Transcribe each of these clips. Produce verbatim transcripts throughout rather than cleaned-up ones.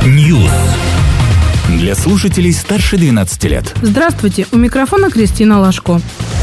News. Для слушателей старше двенадцати лет. Здравствуйте, у микрофона Кристина Лашко.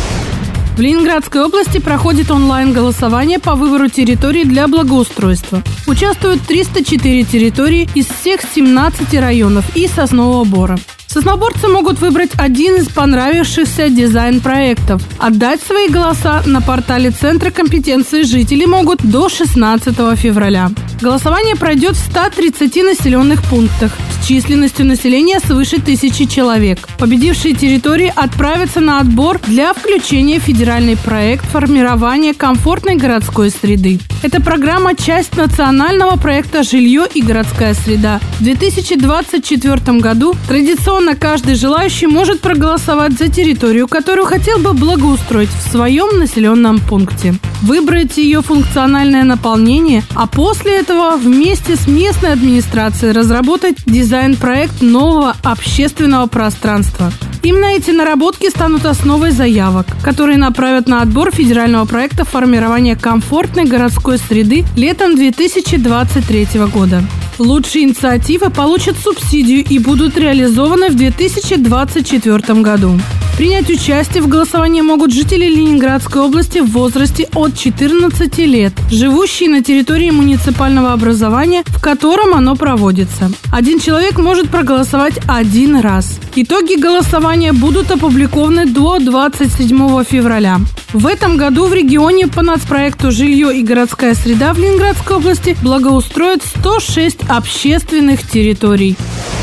В Ленинградской области проходит онлайн-голосование по выбору территорий для благоустройства. Участвуют триста четыре территории из всех семнадцати районов и Соснового Бора. Сосноборцы могут выбрать один из понравившихся дизайн-проектов. Отдать свои голоса на портале Центра компетенции жители могут до шестнадцатого февраля. Голосование пройдет в ста тридцати населенных пунктах с численностью населения свыше тысячи человек. Победившие территории отправятся на отбор для включения в федеральный проект формирования комфортной городской среды. Эта программа – часть национального проекта «Жилье и городская среда». В две тысячи двадцать четвёртом году традиционно каждый желающий может проголосовать за территорию, которую хотел бы благоустроить в своем населенном пункте. Выбрать ее функциональное наполнение, а после этого вместе с местной администрацией разработать дизайн-проект нового общественного пространства. Именно эти наработки станут основой заявок, которые направят на отбор федерального проекта формирования комфортной городской среды летом две тысячи двадцать третьего года. Лучшие инициативы получат субсидию и будут реализованы в две тысячи двадцать четвёртом году. Принять участие в голосовании могут жители Ленинградской области в возрасте от четырнадцати лет, живущие на территории муниципального образования, в котором оно проводится. Один человек может проголосовать один раз. Итоги голосования будут опубликованы до двадцать седьмого февраля. В этом году в регионе по нацпроекту «Жилье и городская среда» в Ленинградской области благоустроят сто шесть общественных территорий.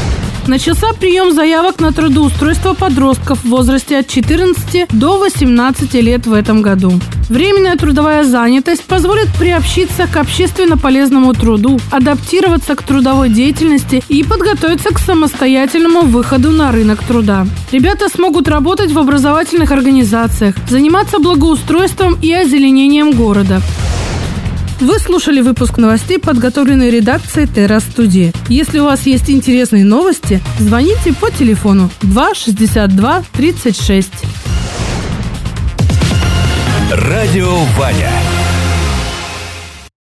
Начался прием заявок на трудоустройство подростков в возрасте от четырнадцати до восемнадцати лет в этом году. Временная трудовая занятость позволит приобщиться к общественно полезному труду, адаптироваться к трудовой деятельности и подготовиться к самостоятельному выходу на рынок труда. Ребята смогут работать в образовательных организациях, заниматься благоустройством и озеленением города. Вы слушали выпуск новостей, подготовленный редакцией Терра-студии. Если у вас есть интересные новости, звоните по телефону два шестьдесят два тридцать шесть. Радио Ваня.